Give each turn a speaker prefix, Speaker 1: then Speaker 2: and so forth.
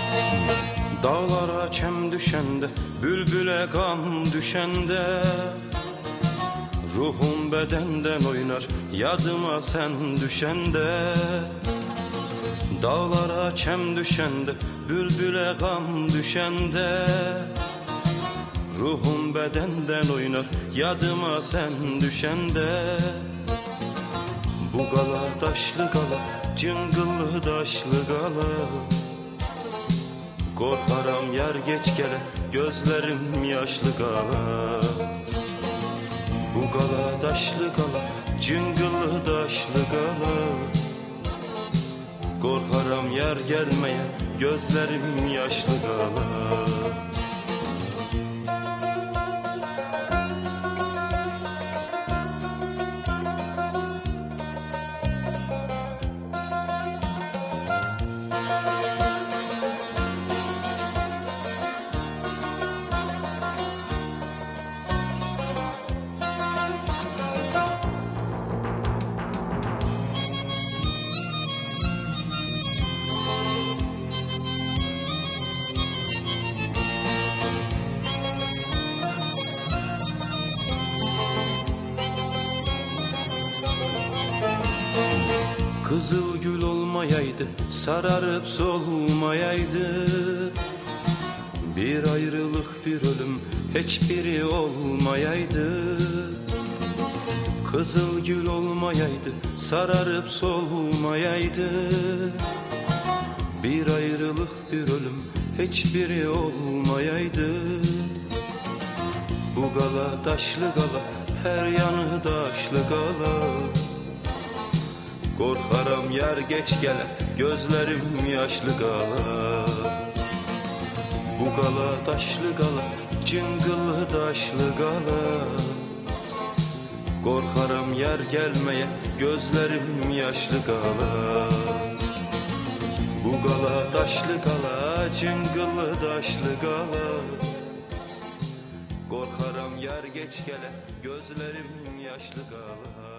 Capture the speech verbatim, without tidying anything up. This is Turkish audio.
Speaker 1: Dağlara çem düşende, bülbüle gam düşende, ruhum bedenden oynar yadıma sen düşende. Dağlara çem düşende, bülbüle gam düşende, ruhum bedenden oynar yadıma sen düşende. Bu gala daşlı gala, cıngıllı daşlı gala, korkaram yer geç gele, gözlerim yaşlı gala. Bu gala daşlı gala, cıngıllı daşlı gala, korkaram yer gelmeye, gözlerim yaşlı gala. Kızıl gül olmayaydı, sararıp solmayaydı, bir ayrılık bir ölüm hiçbiri olmayaydı. Kızıl gül olmayaydı, sararıp solmayaydı, bir ayrılık bir ölüm hiçbiri olmayaydı. Bu gala daşlı gala, her yanı daşlı gala, korkaram yer geç gele, gözlerim yaşlı gala. Bu gala daşlı gala, cıngıllı daşlı gala, korkaram yer gelmeye, gözlerim yaşlı gala. Bu gala daşlı gala, cıngıllı daşlı gala, korkaram yer geç gele, gözlerim yaşlı gala.